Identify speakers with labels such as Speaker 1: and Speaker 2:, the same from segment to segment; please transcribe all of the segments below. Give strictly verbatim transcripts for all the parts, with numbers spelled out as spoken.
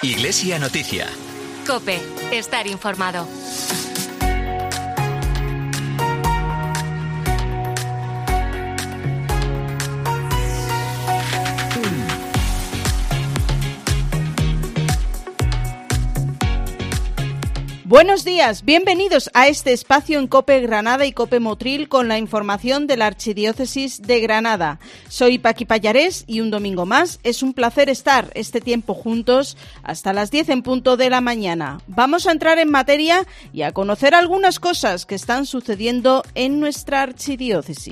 Speaker 1: Iglesia Noticia.
Speaker 2: COPE. Estar informado.
Speaker 3: Buenos días, bienvenidos a este espacio en COPE Granada y COPE Motril con la información de la Archidiócesis de Granada. Soy Paqui Pallarés y un domingo más es un placer estar este tiempo juntos hasta las diez en punto de la mañana. Vamos a entrar en materia y a conocer algunas cosas que están sucediendo en nuestra Archidiócesis.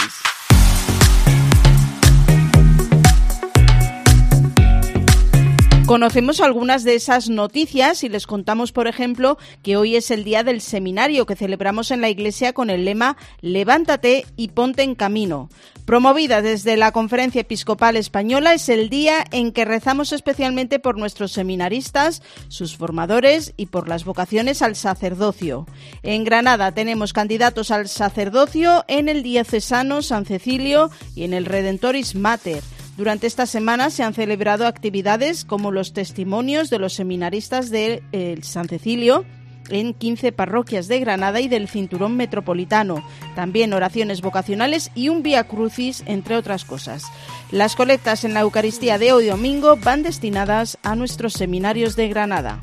Speaker 3: Conocemos algunas de esas noticias y les contamos, por ejemplo, que hoy es el día del seminario que celebramos en la Iglesia con el lema Levántate y ponte en camino. Promovida desde la Conferencia Episcopal Española, es el día en que rezamos especialmente por nuestros seminaristas, sus formadores y por las vocaciones al sacerdocio. En Granada tenemos candidatos al sacerdocio en el diocesano San Cecilio y en el Redentoris Mater. Durante esta semana se han celebrado actividades como los testimonios de los seminaristas de eh, San Cecilio en quince parroquias de Granada y del Cinturón Metropolitano, también oraciones vocacionales y un Vía Crucis, entre otras cosas. Las colectas en la Eucaristía de hoy domingo van destinadas a nuestros seminarios de Granada.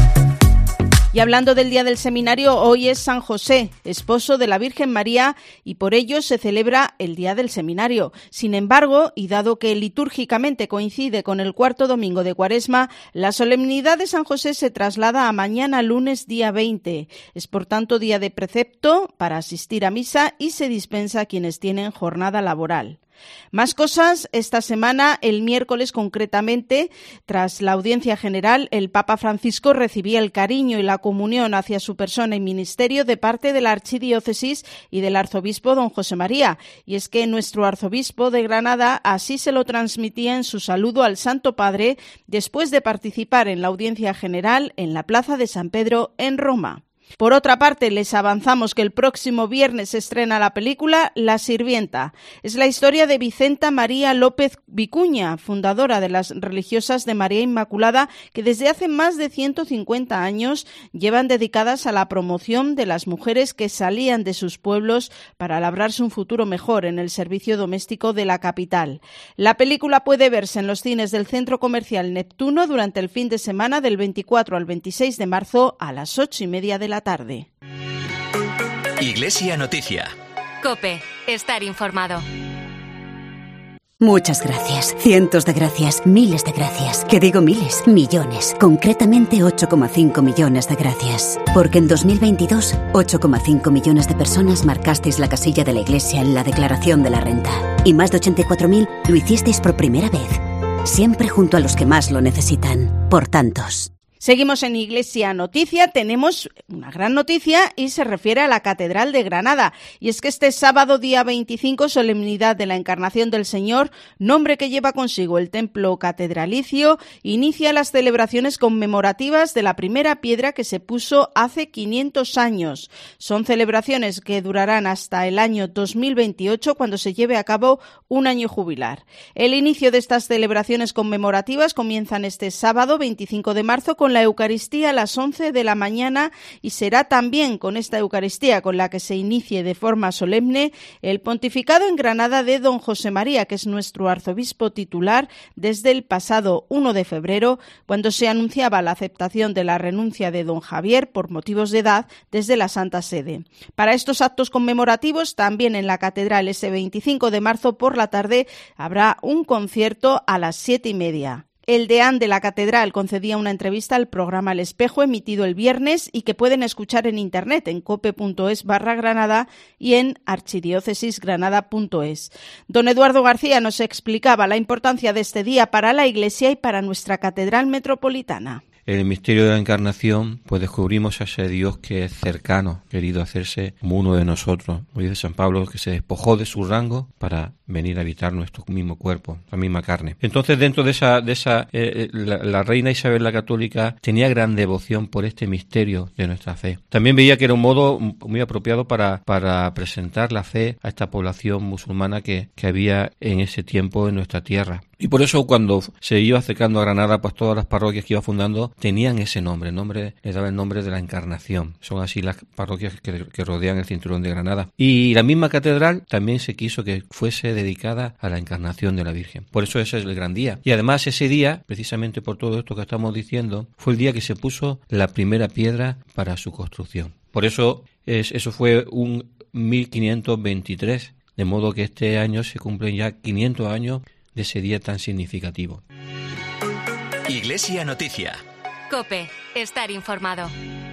Speaker 3: Y hablando del día del seminario, hoy es San José, esposo de la Virgen María, y por ello se celebra el día del seminario. Sin embargo, y dado que litúrgicamente coincide con el cuarto domingo de Cuaresma, la solemnidad de San José se traslada a mañana lunes día veinte. Es por tanto día de precepto para asistir a misa y se dispensa a quienes tienen jornada laboral. Más cosas esta semana. El miércoles concretamente, tras la audiencia general, el Papa Francisco recibía el cariño y la comunión hacia su persona y ministerio de parte de la Archidiócesis y del arzobispo don José María. Y es que nuestro arzobispo de Granada así se lo transmitía en su saludo al Santo Padre después de participar en la audiencia general en la Plaza de San Pedro en Roma. Por otra parte, les avanzamos que el próximo viernes se estrena la película La Sirvienta. Es la historia de Vicenta María López Vicuña, fundadora de las Religiosas de María Inmaculada, que desde hace más de ciento cincuenta años llevan dedicadas a la promoción de las mujeres que salían de sus pueblos para labrarse un futuro mejor en el servicio doméstico de la capital. La película puede verse en los cines del Centro Comercial Neptuno durante el fin de semana del veinticuatro al veintiséis de marzo a las ocho y media de la tarde.
Speaker 1: Iglesia Noticia.
Speaker 2: COPE. Estar informado.
Speaker 4: Muchas gracias, cientos de gracias, miles de gracias. Que digo miles, millones. Concretamente ocho coma cinco millones de gracias. Porque en dos mil veintidós, ocho coma cinco millones de personas marcasteis la casilla de la Iglesia en la declaración de la renta. Y más de ochenta y cuatro mil lo hicisteis por primera vez. Siempre junto a los que más lo necesitan. Por tantos.
Speaker 3: Seguimos en Iglesia Noticia, tenemos una gran noticia y se refiere a la Catedral de Granada. Y es que este sábado día veinticinco, solemnidad de la Encarnación del Señor, nombre que lleva consigo el templo catedralicio, inicia las celebraciones conmemorativas de la primera piedra que se puso hace quinientos años. Son celebraciones que durarán hasta el año dos mil veintiocho, cuando se lleve a cabo un año jubilar. El inicio de estas celebraciones conmemorativas comienzan este sábado veinticinco de marzo con la Eucaristía a las once de la mañana y será también con esta Eucaristía con la que se inicie de forma solemne el pontificado en Granada de don José María, que es nuestro arzobispo titular desde el pasado primero de febrero, cuando se anunciaba la aceptación de la renuncia de don Javier por motivos de edad desde la Santa Sede. Para estos actos conmemorativos, también en la Catedral ese veinticinco de marzo por la tarde habrá un concierto a las siete y media. El deán de la Catedral concedía una entrevista al programa El Espejo, emitido el viernes y que pueden escuchar en internet en cope.es barra Granada y en archidiócesisgranada punto es. Don Eduardo García nos explicaba la importancia de este día para la Iglesia y para nuestra Catedral Metropolitana.
Speaker 5: En el misterio de la Encarnación, pues descubrimos a ese Dios que es cercano, querido hacerse como uno de nosotros. Hoy dice San Pablo que se despojó de su rango para venir a habitar nuestro mismo cuerpo, la misma carne. Entonces, dentro de esa, de esa, eh, la, la reina Isabel la Católica tenía gran devoción por este misterio de nuestra fe. También veía que era un modo muy apropiado para, para presentar la fe a esta población musulmana que, que había en ese tiempo en nuestra tierra. Y por eso cuando se iba acercando a Granada, pues todas las parroquias que iba fundando tenían ese nombre, el nombre le daba el nombre de la Encarnación. Son así las parroquias que, que rodean el cinturón de Granada. Y la misma catedral también se quiso que fuese dedicada a la Encarnación de la Virgen. Por eso ese es el gran día. Y además ese día, precisamente por todo esto que estamos diciendo, fue el día que se puso la primera piedra para su construcción. Por eso es, eso fue un mil quinientos veintitrés, de modo que este año se cumplen ya quinientos años de ese día tan significativo.
Speaker 1: Iglesia Noticia.
Speaker 2: COPE, estar informado.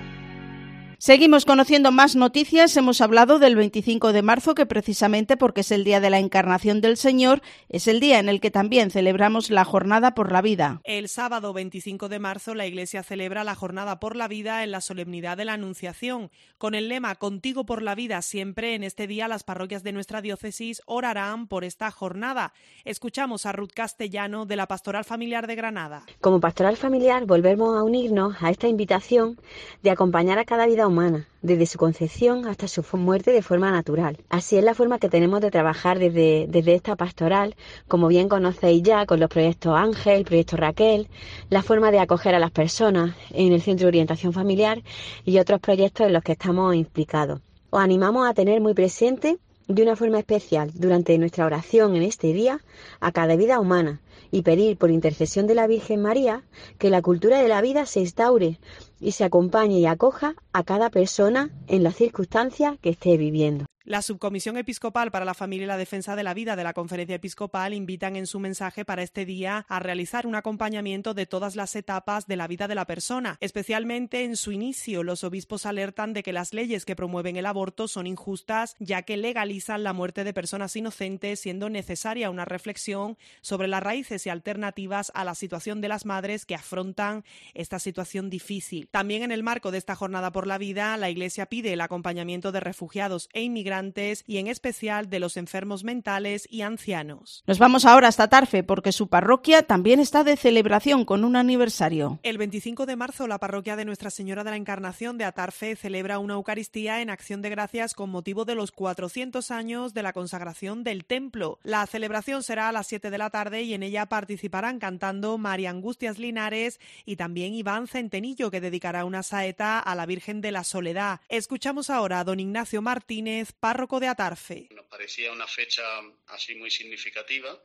Speaker 3: Seguimos conociendo más noticias. Hemos hablado del veinticinco de marzo, que precisamente porque es el día de la Encarnación del Señor, es el día en el que también celebramos la Jornada por la Vida.
Speaker 6: El sábado veinticinco de marzo la Iglesia celebra la Jornada por la Vida en la solemnidad de la Anunciación. Con el lema Contigo por la vida siempre, en este día las parroquias de nuestra diócesis orarán por esta jornada. Escuchamos a Ruth Castellano, de la Pastoral Familiar de Granada.
Speaker 7: Como Pastoral Familiar volvemos a unirnos a esta invitación de acompañar a cada vida humana, desde su concepción hasta su muerte de forma natural. Así es la forma que tenemos de trabajar desde, desde esta pastoral, como bien conocéis ya, con los proyectos Ángel, el proyecto Raquel, la forma de acoger a las personas en el Centro de Orientación Familiar y otros proyectos en los que estamos implicados. Os animamos a tener muy presente, de una forma especial, durante nuestra oración en este día, a cada vida humana, y pedir por intercesión de la Virgen María que la cultura de la vida se instaure y se acompañe y acoja a cada persona en las circunstancias que esté viviendo.
Speaker 6: La Subcomisión Episcopal para la Familia y la Defensa de la Vida de la Conferencia Episcopal invitan en su mensaje para este día a realizar un acompañamiento de todas las etapas de la vida de la persona. Especialmente en su inicio, los obispos alertan de que las leyes que promueven el aborto son injustas, ya que legalizan la muerte de personas inocentes, siendo necesaria una reflexión sobre las raíces y alternativas a la situación de las madres que afrontan esta situación difícil. También en el marco de esta Jornada por la Vida, la Iglesia pide el acompañamiento de refugiados e inmigrantes y en especial de los enfermos mentales y ancianos.
Speaker 3: Nos vamos ahora hasta Tarfe, porque su parroquia también está de celebración con un aniversario.
Speaker 6: El veinticinco de marzo la parroquia de Nuestra Señora de la Encarnación de Atarfe celebra una Eucaristía en acción de gracias con motivo de los cuatrocientos años de la consagración del templo. La celebración será a las siete de la tarde y en ella participarán cantando María Angustias Linares y también Iván Centenillo, que dedicará una saeta a la Virgen de la Soledad. Escuchamos ahora a don Ignacio Martínez, párroco de Atarfe.
Speaker 8: Nos parecía una fecha así muy significativa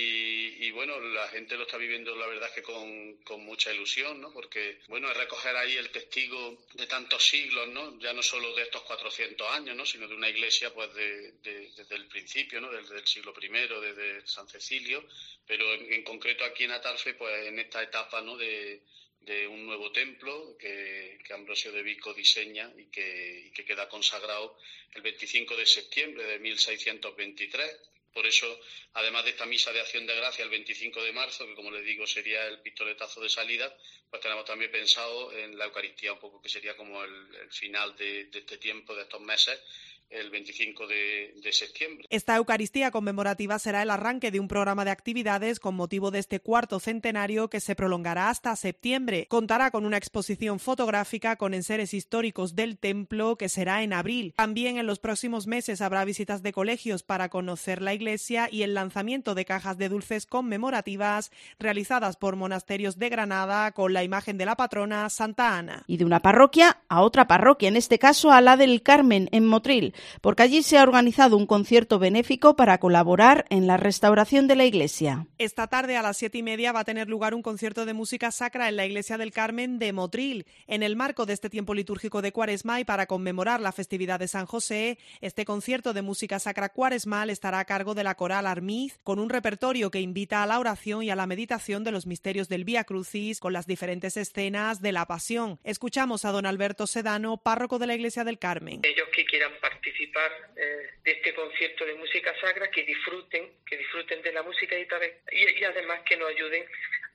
Speaker 8: y, y bueno, la gente lo está viviendo la verdad es que con, con mucha ilusión, ¿no? Porque bueno, es recoger ahí el testigo de tantos siglos, ¿no? Ya no solo de estos cuatrocientos años, ¿no? Sino de una iglesia pues de, de, desde el principio, ¿no? Desde el siglo primero, desde San Cecilio, pero en, en concreto aquí en Atarfe, pues en esta etapa, ¿no? de de un nuevo templo que, que Ambrosio de Vico diseña y que, y que queda consagrado el veinticinco de septiembre de mil seiscientos veintitrés. Por eso, además de esta misa de acción de gracia el veinticinco de marzo, que como les digo sería el pistoletazo de salida, pues tenemos también pensado en la Eucaristía un poco, que sería como el, el final de, de este tiempo, de estos meses, el veinticinco de, de septiembre.
Speaker 6: Esta Eucaristía conmemorativa será el arranque de un programa de actividades con motivo de este cuarto centenario que se prolongará hasta septiembre. Contará con una exposición fotográfica con enseres históricos del templo que será en abril. También en los próximos meses habrá visitas de colegios para conocer la iglesia y el lanzamiento de cajas de dulces conmemorativas realizadas por monasterios de Granada con la imagen de la patrona Santa Ana.
Speaker 3: Y de una parroquia a otra parroquia, en este caso a la del Carmen, en Motril, porque allí se ha organizado un concierto benéfico para colaborar en la restauración de la iglesia.
Speaker 6: Esta tarde a las siete y media va a tener lugar un concierto de música sacra en la iglesia del Carmen de Motril. En el marco de este tiempo litúrgico de Cuaresma y para conmemorar la festividad de San José, este concierto de música sacra cuaresmal estará a cargo de la coral Armiz, con un repertorio que invita a la oración y a la meditación de los misterios del Vía Crucis con las diferentes escenas de la Pasión. Escuchamos a don Alberto Sedano, párroco de la iglesia del Carmen.
Speaker 9: Ellos que quieran participar eh, de este concierto de música sacra, que disfruten, que disfruten de la música y, y, y además que nos ayuden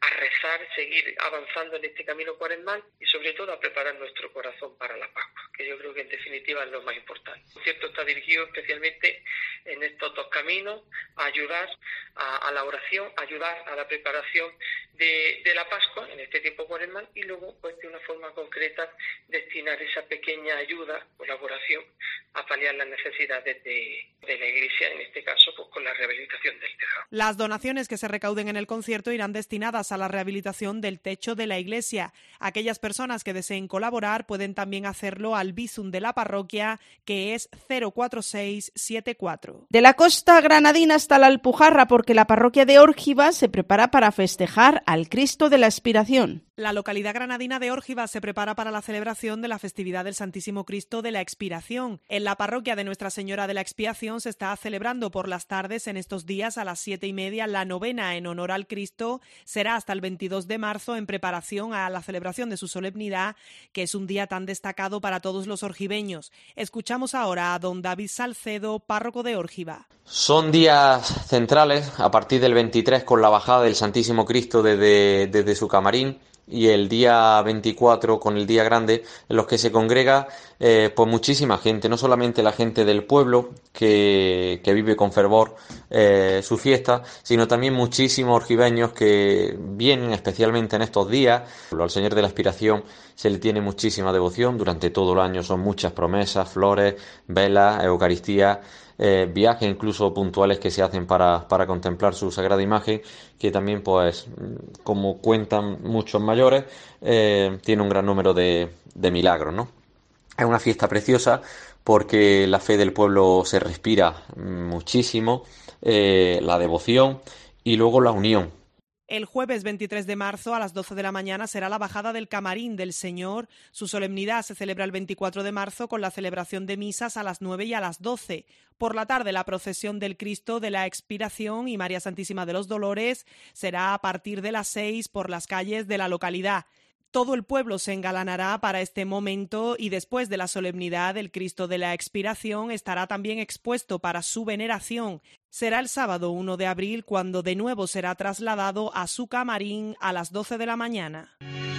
Speaker 9: a rezar, seguir avanzando en este camino cuaresmal y sobre todo a preparar nuestro corazón para la Pascua, que yo creo que en definitiva es lo más importante. El concierto está dirigido especialmente en estos dos caminos, a ayudar a, a la oración, a ayudar a la preparación de, de la Pascua en este tiempo cuaresmal y luego pues de una forma concreta destinar esa pequeña ayuda, colaboración a paliar las necesidades de, de la Iglesia, en este caso pues con la rehabilitación del tejado.
Speaker 6: Las donaciones que se recauden en el concierto irán destinadas a la rehabilitación del techo de la iglesia. Aquellas personas que deseen colaborar pueden también hacerlo al Bizum de la parroquia, que es cero cuatro seis siete cuatro.
Speaker 3: De la costa granadina hasta la Alpujarra, porque la parroquia de Órgiva se prepara para festejar al Cristo de la Expiración.
Speaker 6: La localidad granadina de Órgiva se prepara para la celebración de la festividad del Santísimo Cristo de la Expiración. En la parroquia de Nuestra Señora de la Expiación se está celebrando por las tardes en estos días a las siete y media la novena en honor al Cristo. Será hasta el veintidós de marzo en preparación a la celebración de su solemnidad, que es un día tan destacado para todos los orgiveños. Escuchamos ahora a don David Salcedo, párroco de Órgiva.
Speaker 10: Son días centrales a partir del veintitrés con la bajada del Santísimo Cristo desde, desde su camarín, y el día veinticuatro con el día grande, en los que se congrega eh, pues muchísima gente, no solamente la gente del pueblo que, que vive con fervor eh, su fiesta, sino también muchísimos orgiveños que vienen especialmente en estos días. Al Señor de la Expiración se le tiene muchísima devoción, durante todo el año son muchas promesas, flores, velas, Eucaristía, Eh, viajes incluso puntuales que se hacen para, para contemplar su sagrada imagen, que también, pues, como cuentan muchos mayores, eh, tiene un gran número de, de milagros, ¿no? Es una fiesta preciosa porque la fe del pueblo se respira muchísimo, eh, la devoción y luego la unión.
Speaker 6: El jueves veintitrés de marzo a las doce de la mañana será la bajada del camarín del Señor. Su solemnidad se celebra el veinticuatro de marzo con la celebración de misas a las nueve y a las doce. Por la tarde la procesión del Cristo de la Expiración y María Santísima de los Dolores será a partir de las seis por las calles de la localidad. Todo el pueblo se engalanará para este momento y después de la solemnidad del Cristo de la Expiración estará también expuesto para su veneración. Será el sábado uno de abril cuando de nuevo será trasladado a su camarín a las doce de la mañana.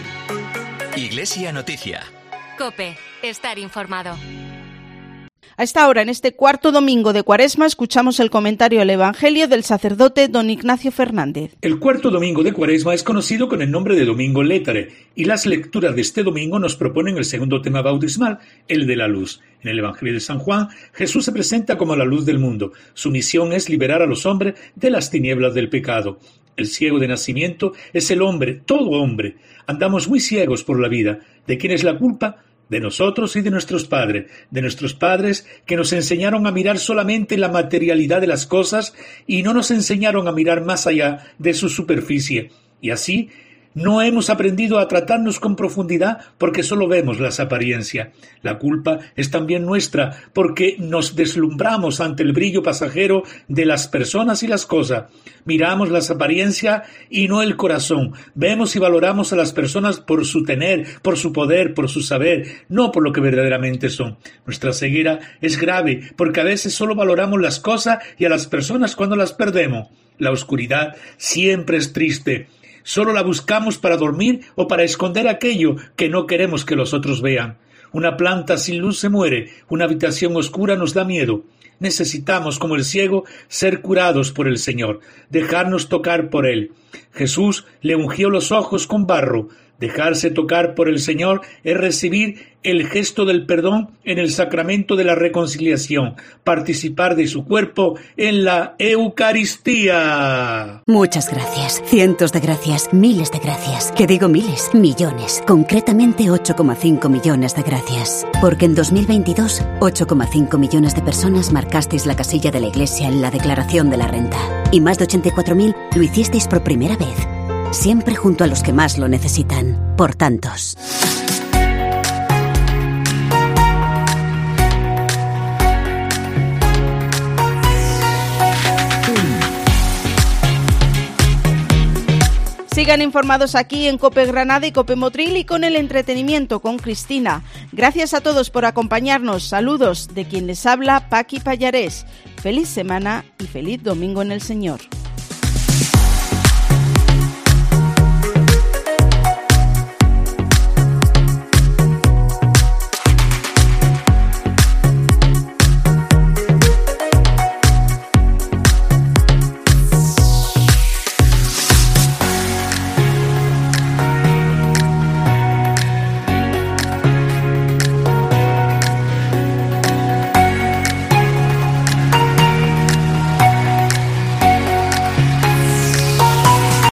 Speaker 1: Iglesia Noticia.
Speaker 2: COPE. Estar informado.
Speaker 3: A esta hora, en este cuarto domingo de Cuaresma, escuchamos el comentario al Evangelio del sacerdote don Ignacio Fernández.
Speaker 11: El cuarto domingo de Cuaresma es conocido con el nombre de Domingo Létare, y las lecturas de este domingo nos proponen el segundo tema bautismal, el de la luz. En el Evangelio de San Juan, Jesús se presenta como la luz del mundo. Su misión es liberar a los hombres de las tinieblas del pecado. El ciego de nacimiento es el hombre, todo hombre. Andamos muy ciegos por la vida. ¿De quién es la culpa? De nosotros y de nuestros padres, de nuestros padres que nos enseñaron a mirar solamente la materialidad de las cosas y no nos enseñaron a mirar más allá de su superficie. Y así no hemos aprendido a tratarnos con profundidad porque solo vemos las apariencias. La culpa es también nuestra porque nos deslumbramos ante el brillo pasajero de las personas y las cosas. Miramos las apariencias y no el corazón. Vemos y valoramos a las personas por su tener, por su poder, por su saber, no por lo que verdaderamente son. Nuestra ceguera es grave porque a veces solo valoramos las cosas y a las personas cuando las perdemos. La oscuridad siempre es triste. Solo la buscamos para dormir o para esconder aquello que no queremos que los otros vean. Una planta sin luz se muere, una habitación oscura nos da miedo. Necesitamos, como el ciego, ser curados por el Señor, dejarnos tocar por Él. Jesús le ungió los ojos con barro. Dejarse tocar por el Señor es recibir el gesto del perdón en el sacramento de la reconciliación, participar de su cuerpo en la Eucaristía.
Speaker 4: Muchas gracias, cientos de gracias, miles de gracias. Que digo miles, millones, concretamente ocho coma cinco millones de gracias. Porque en dos mil veintidós, ocho coma cinco millones de personas marcasteis la casilla de la Iglesia en la declaración de la renta. Y más de ochenta y cuatro mil lo hicisteis por primera vez. Siempre junto a los que más lo necesitan. Por tantos.
Speaker 3: Sigan informados aquí en COPE Granada y COPE Motril y con el entretenimiento con Cristina. Gracias a todos por acompañarnos. Saludos de quien les habla, Paqui Pallarés. Feliz semana y feliz domingo en el Señor.